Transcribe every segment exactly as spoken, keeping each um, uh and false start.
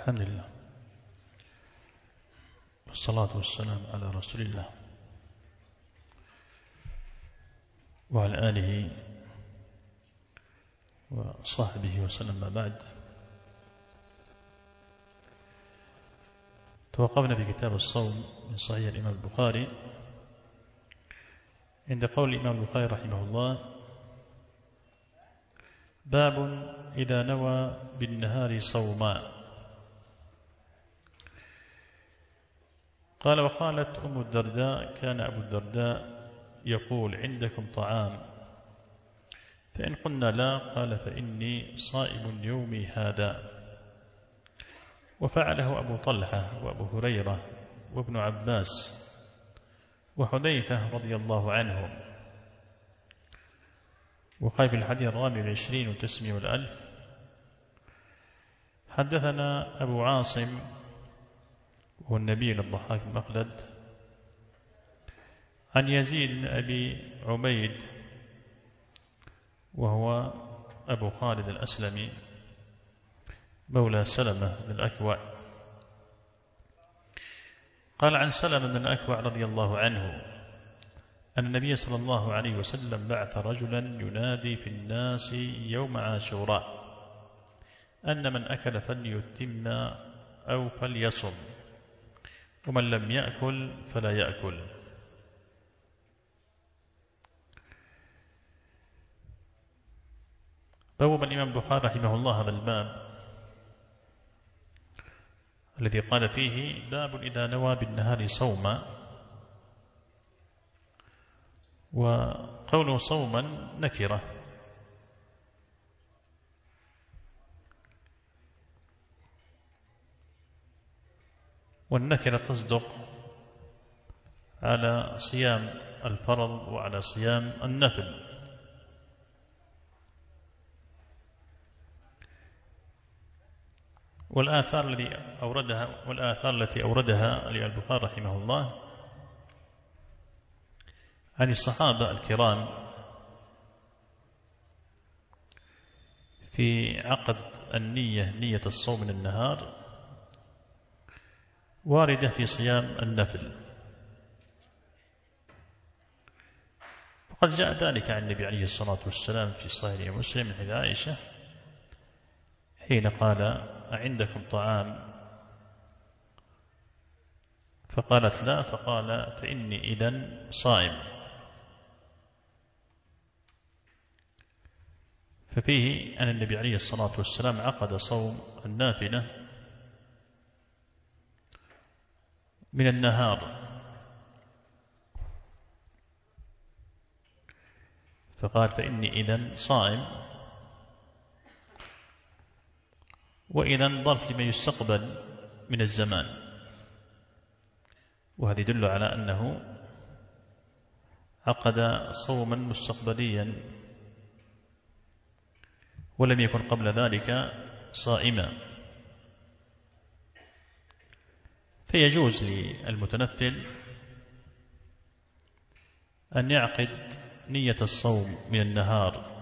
الحمد لله والصلاة والسلام على رسول الله وعلى آله وصحبه وسلم. ما بعد، توقفنا في كتاب الصوم من صحيح الإمام البخاري عند قول الإمام البخاري رحمه الله: باب إذا نوى بالنهار صوما. قال: وقالت أم الدرداء: كان أبو الدرداء يقول: عندكم طعام؟ فإن قلنا لا، قال: فإني صائم يومي هذا. وفعله أبو طلحة وأبو هريرة وابن عباس وحذيفة رضي الله عنهم. وقال في الحديث الرابع والعشرين وتسمية الألف: حدثنا أبو عاصم هو النبي الضحاك بن مخلد عن يزيد بن أبي عبيد وهو أبو خالد الأسلمي مولى سلمة بن الأكوع. قال عن سلمة بن الأكوع رضي الله عنه أن النبي صلى الله عليه وسلم بعث رجلا ينادي في الناس يوم عاشوراء أن من أكل فليتم أو فليصم، ومن لم يأكل فلا يأكل. بوب الإمام البخاري رحمه الله هذا الباب الذي قال فيه: باب إذا نوى بالنهار صوما. وقوله صوما نكرة، والنكرة تصدق على صيام الفرض وعلى صيام النفل. والآثار التي أوردها والآثار التي أوردها البخاري رحمه الله عن الصحابة الكرام في عقد النية، نية الصوم من النهار، واردة في صيام النفل. وقد جاء ذلك عن النبي عليه الصلاة والسلام في صحيح مسلم من حديث عائشة حين قال: أعندكم طعام؟ فقالت: لا. فقال: فإني إذن صائم. ففيه أن النبي عليه الصلاة والسلام عقد صوم النافلة من النهار، فقال: فإني إذن صائم. وإذن ظرف لما يستقبل من الزمان، وهذا يدل على أنه عقد صوما مستقبليا ولم يكن قبل ذلك صائما. فيجوز للمتنفل أن يعقد نية الصوم من النهار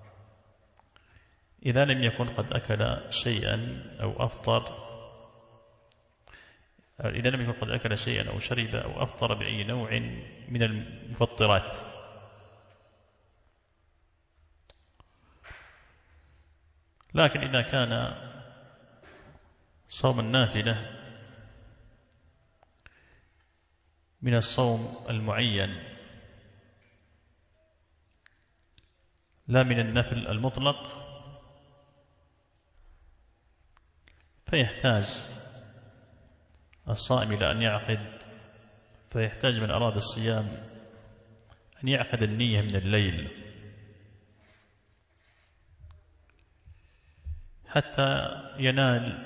إذا لم يكن قد أكل شيئا أو أفطر إذا لم يكن قد أكل شيئا أو شرب أو أفطر بأي نوع من المفطرات. لكن إذا كان صوم النافلة من الصوم المعين لا من النفل المطلق، فيحتاج الصائم إلى أن يعقد فيحتاج من أراد الصيام أن يعقد النية من الليل حتى ينال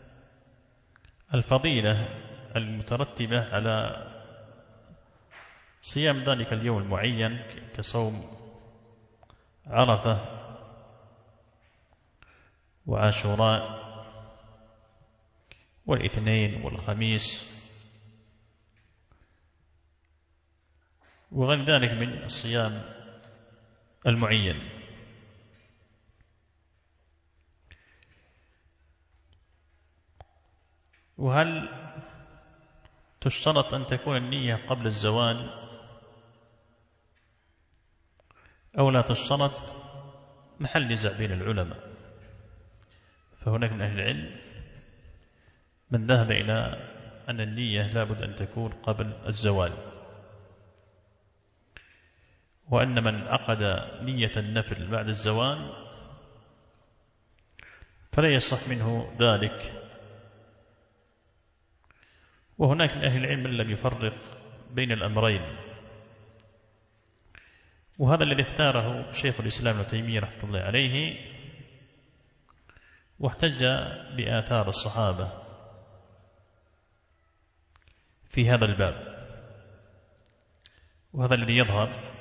الفضيلة المترتبة على صيام ذلك اليوم المعين كصوم عرفة وعاشوراء والاثنين والخميس وغير ذلك من الصيام المعين. وهل تشترط أن تكون النية قبل الزوال أو لا تشترط؟ محل نزاع بين العلماء، فهناك من أهل العلم من ذهب إلى أن النية لابد أن تكون قبل الزوال، وأن من عقد نية النفل بعد الزوال فلا يصح منه ذلك. وهناك من أهل العلم من لم يفرق بين الأمرين، وهذا الذي اختاره شيخ الإسلام ابن تيمية رحمه الله عليه، واحتج بآثار الصحابة في هذا الباب. وهذا الذي يظهر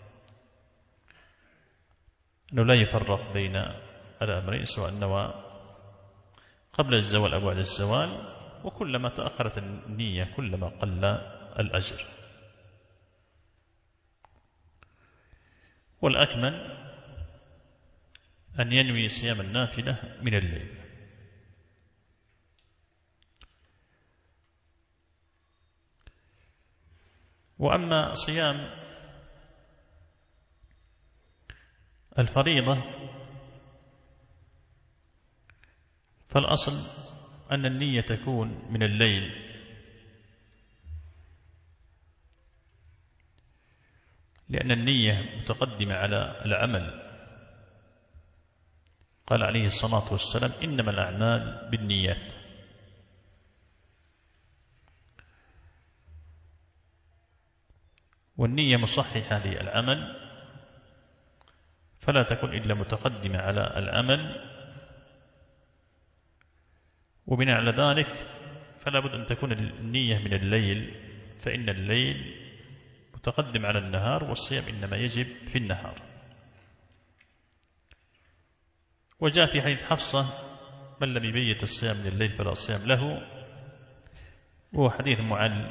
أنه لا يفرق بين الأمرين، سواء نوى قبل الزوال أو بعد الزوال، وكلما تأخرت النية كلما قل الأجر. والأكمل أن ينوي صيام النافلة من الليل. وأما صيام الفريضة فالأصل أن النية تكون من الليل، لأن النية متقدمة على العمل. قال عليه الصلاة والسلام: إنما الأعمال بالنيات. والنية مصححة للعمل، فلا تكون إلا متقدمة على العمل. وبناء على ذلك فلا بد أن تكون النية من الليل، فإن الليل متقدم على النهار، والصيام إنما يجب في النهار. وجاء في حديث حفصة: من لم يبيت الصيام من الليل فلا صيام له، وهو حديث معل،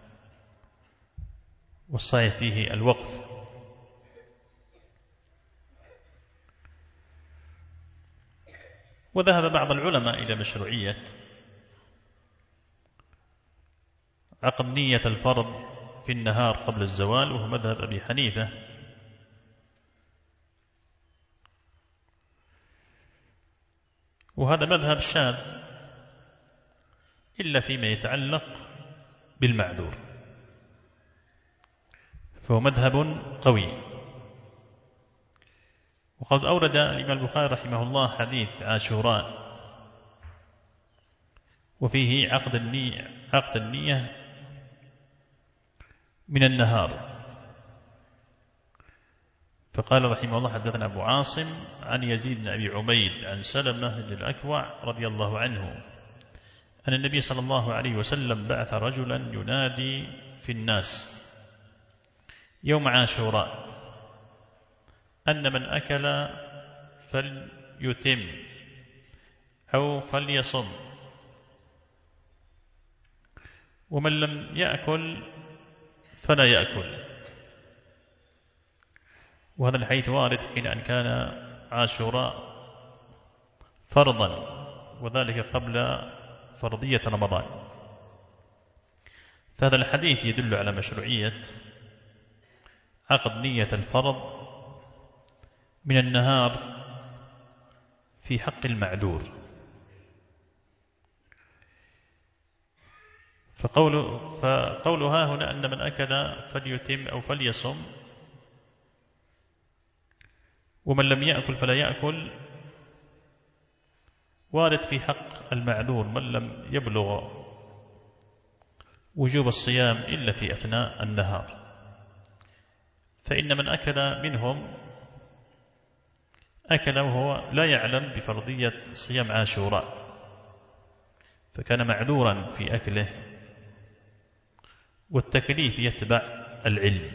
والصحيح فيه الوقف. وذهب بعض العلماء إلى مشروعية عقد نية الفرض في النهار قبل الزوال، وهو مذهب أبي حنيفة. وهذا مذهب شاذ إلا فيما يتعلق بالمعذور، فهو مذهب قوي. وقد أورد الإمام البخاري رحمه الله حديث عاشوراء، وفيه عقد النية, عقد النية من النهار. فقال رحمه الله: حدثنا أبو عاصم عن يزيد بن أبي عبيد عن سلمة بن الأكوع رضي الله عنه أن النبي صلى الله عليه وسلم بعث رجلا ينادي في الناس يوم عاشوراء أن من أكل فليتم أو فليصم، ومن لم يأكل فلا يأكل. وهذا الحديث وارد حين أن كان عاشوراء فرضا، وذلك قبل فرضية رمضان. فهذا الحديث يدل على مشروعية عقد نية الفرض من النهار في حق المعذور. فقوله فقولها هنا أن من أكل فليتم أو فليصم، ومن لم يأكل فلا يأكل، وارد في حق المعذور من لم يبلغ وجوب الصيام إلا في أثناء النهار. فإن من أكل منهم أكل وهو لا يعلم بفرضية صيام عاشوراء، فكان معذورا في أكله، والتكليف يتبع العلم،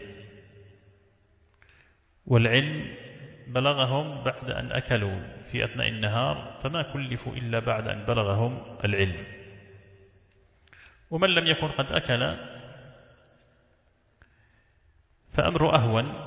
والعلم بلغهم بعد أن أكلوا في أثناء النهار، فما كلفوا إلا بعد أن بلغهم العلم. ومن لم يكن قد أكل فأمر أهون،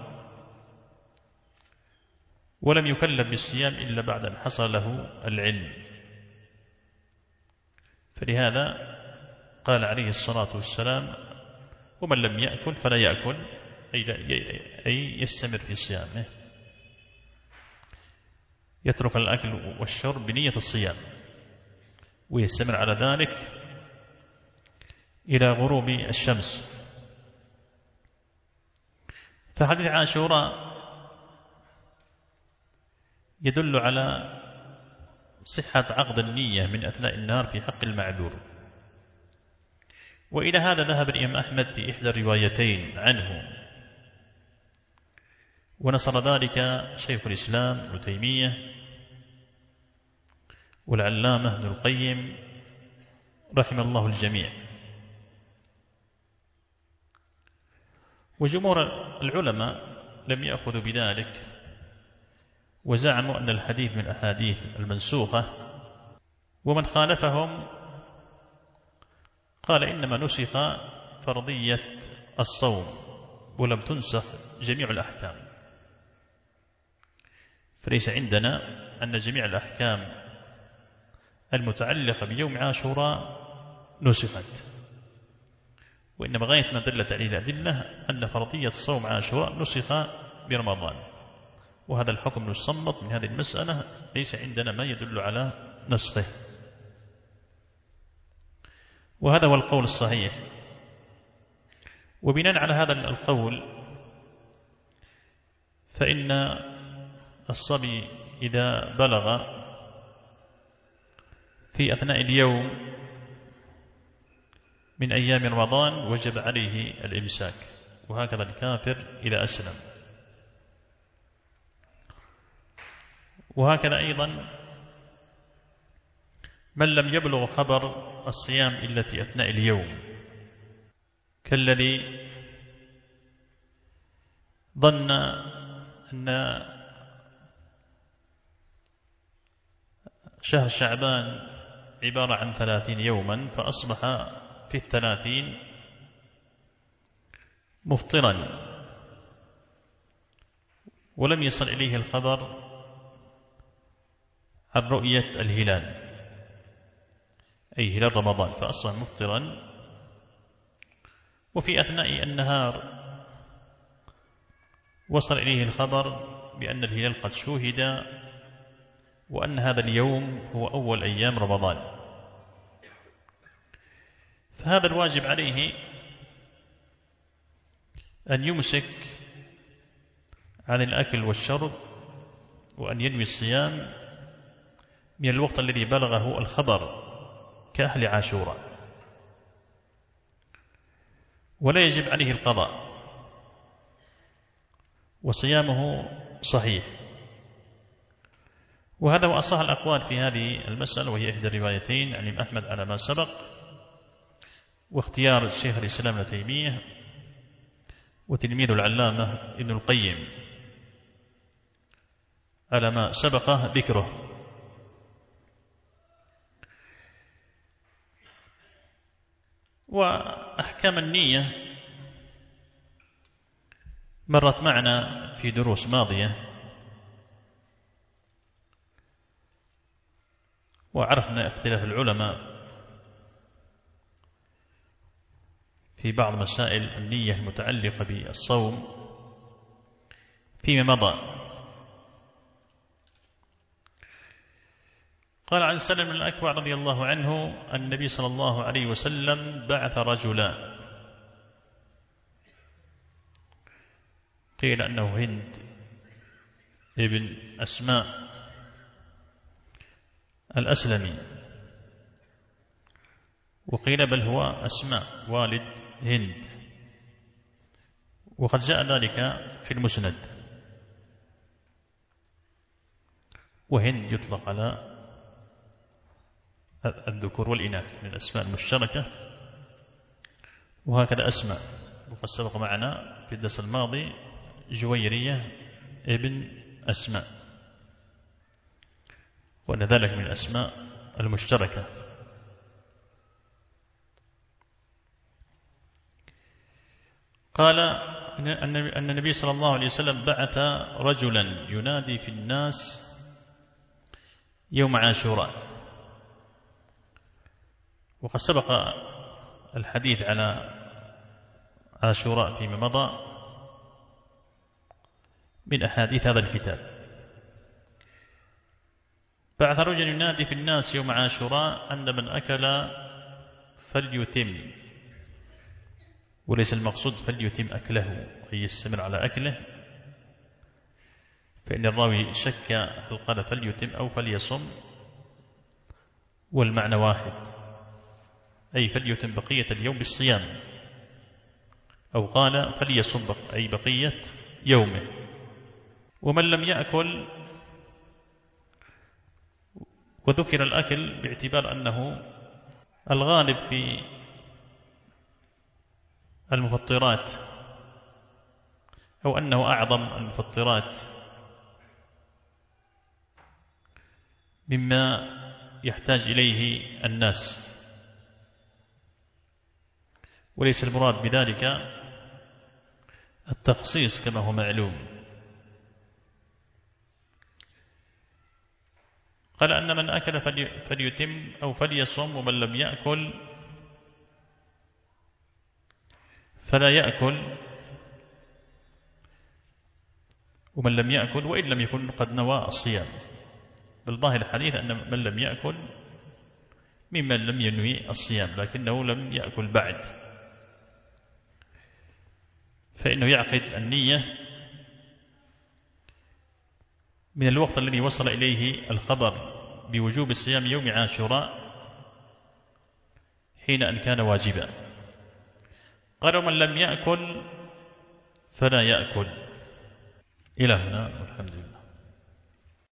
ولم يكلف بالصيام إلا بعد أن حصل له العلم. فلهذا قال عليه الصلاة والسلام: ومن لم يأكل فلا يأكل، أي يستمر في صيامه، يترك الأكل والشرب بنية الصيام ويستمر على ذلك إلى غروب الشمس. فحديث عاشوراء يدل على صحة عقد النية من أثناء النهار في حق المعذور. وإلى هذا ذهب الإمام أحمد في إحدى الروايتين عنه، ونصر ذلك شيخ الإسلام ابن تيمية والعلامة ابن القيم رحم الله الجميع. وجمهور العلماء لم يأخذوا بذلك، وزعموا أن الحديث من الأحاديث المنسوخة، ومن خالفهم قال إنما نسخ فرضية الصوم ولم تنسخ جميع الأحكام. فليس عندنا أن جميع الأحكام المتعلقة بيوم عاشوراء نسخت، وإنما غاية ما دلت عليه الأدلة أن فرضية صوم عاشوراء نسخ برمضان، وهذا الحكم نستنبط من هذه المسألة ليس عندنا ما يدل على نسخه، وهذا هو القول الصحيح. وبناء على هذا القول فإن الصبي إذا بلغ في أثناء اليوم من أيام رمضان وجب عليه الإمساك، وهكذا الكافر إذا أسلم. وهكذا أيضا من لم يبلغ خبر الصيام إلا في أثناء اليوم، كالذي ظن أن شهر شعبان عبارة عن ثلاثين يوما فأصبح في الثلاثين مفطرا، ولم يصل إليه الخبر عن رؤية الهلال أي هلال رمضان، فأصبح مفطرا. وفي أثناء النهار وصل إليه الخبر بأن الهلال قد شوهد، وأن هذا اليوم هو أول أيام رمضان، فهذا الواجب عليه أن يمسك عن الأكل والشرب، وأن ينوي الصيام من الوقت الذي بلغه الخبر كأهل عاشوراء، ولا يجب عليه القضاء، وصيامه صحيح. وهذا هو أصح الأقوال في هذه المسألة، وهي إحدى الروايتين عن الإمام أحمد على ما سبق، واختيار الشيخ الإسلام ابن تيمية وتلميذ العلامة ابن القيم على ما سبق ذكره. وأحكام النية مرت معنا في دروس ماضية، وعرفنا اختلاف العلماء في بعض مسائل النية المتعلقة بالصوم فيما مضى. قال عن سلم الأكوع رضي الله عنه أن النبي صلى الله عليه وسلم بعث رجلا، قيل أنه هند ابن أسماء الأسلمي، وقيل بل هو أسماء والد هند، وقد جاء ذلك في المسند. وهند يطلق على الذكور والإناث من الأسماء المشتركة، وهكذا أسماء. وقد سبق معنا في الدرس الماضي جويرية ابن أسماء، وأن ذلك من الأسماء المشتركة. قال أن النبي صلى الله عليه وسلم بعث رجلا ينادي في الناس يوم عاشوراء، وقد سبق الحديث على عاشوراء فيما مضى من أحاديث هذا الكتاب. بعث رجل ينادي في الناس يوم عاشوراء أن من أكل فليتم، وليس المقصود فليتم أكله أي يستمر على أكله، فإن الراوي شك هل قال فليتم أو فليصم، والمعنى واحد، أي فليتم بقية اليوم بالصيام، أو قال فليصم أي بقية يومه. ومن لم يأكل، وذكر الأكل باعتبار أنه الغالب في المفطرات، أو أنه أعظم المفطرات مما يحتاج إليه الناس، وليس المراد بذلك التخصيص كما هو معلوم. قال أن من أكل فليتم أو فليصم، ومن لم يأكل فلا يأكل، ومن لم يأكل وإن لم يكن قد نوى الصيام. بالظاهر الحديث أن من لم يأكل ممن لم ينوي الصيام لكنه لم يأكل بعد، فإنه يعقد النية من الوقت الذي وصل إليه الخبر بوجوب الصيام يوم عاشوراء حين أن كان واجبا. قال ومن لم يأكل فلا يأكل. إلى هنا والحمد لله.